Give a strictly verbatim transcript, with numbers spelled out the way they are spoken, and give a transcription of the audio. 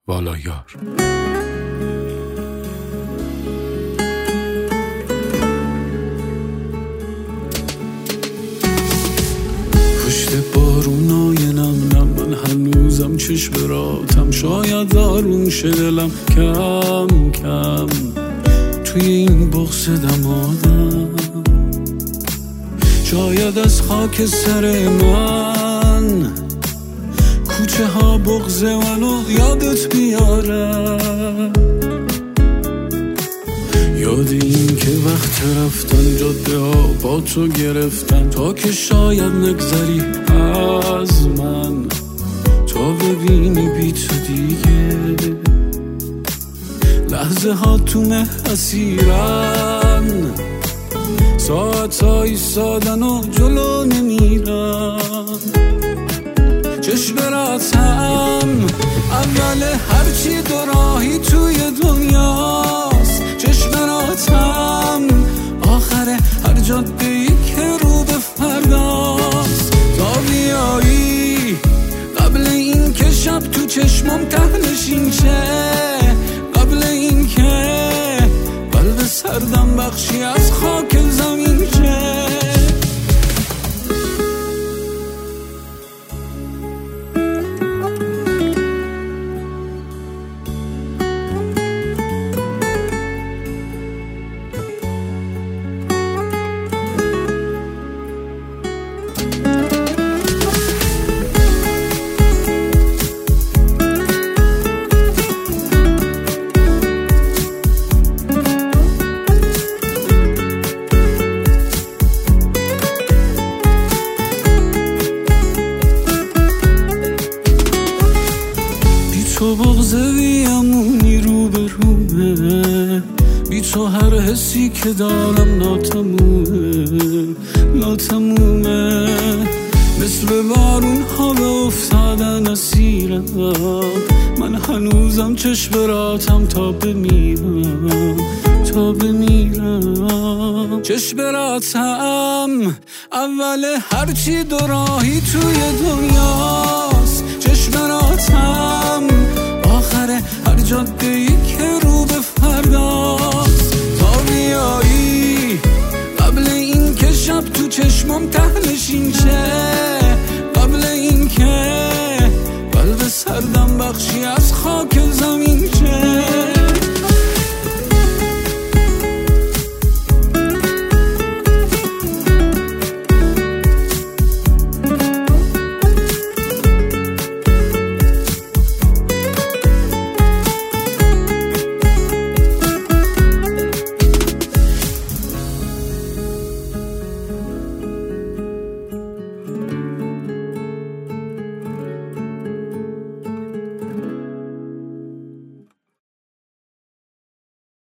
والایار. پشت بارونای نم نم من هنوزم چشم راتم، شاید آروم شه دلم کم کم توی این بغض دمادم، شاید از خاک سر من کوچه ها بغض منو یادت بیارم، یاد این که وقت رفتن جاده ها با تو گرفتن، تا که شاید نگذری از من، تا ببینی بی تو دیگه لحظه ها تو مه اسیرن، ساعت ها ایستادن و جلو نمیرن، چشم راتم اول هرچی دو راهی توی دنیاست، چشم راتم آخر هر جاده ای که رو به فرداست، تا بیایی قبل این که شب تو چشمم تهنشین شه، قبل این که قلب سردم بخشی از خاک زمین شه. تو بغض بیامونی رو به رومه، بی تو هر حسی که دارم ناتمومه ناتمومه، مثل بارون ها به افتادن اسیرم، من هنوزم چشم راتم تا بمیرم تا بمیرم، چشم راتم اول هرچی دو راهی توی دنیاست، چشم راتم آخر هر جاده ای که رو به فرداست، تا بیایی قبل این که شب تو چشمم تهنشین شه، قبل این که قلب سردم بخشی از خاک زمین شه.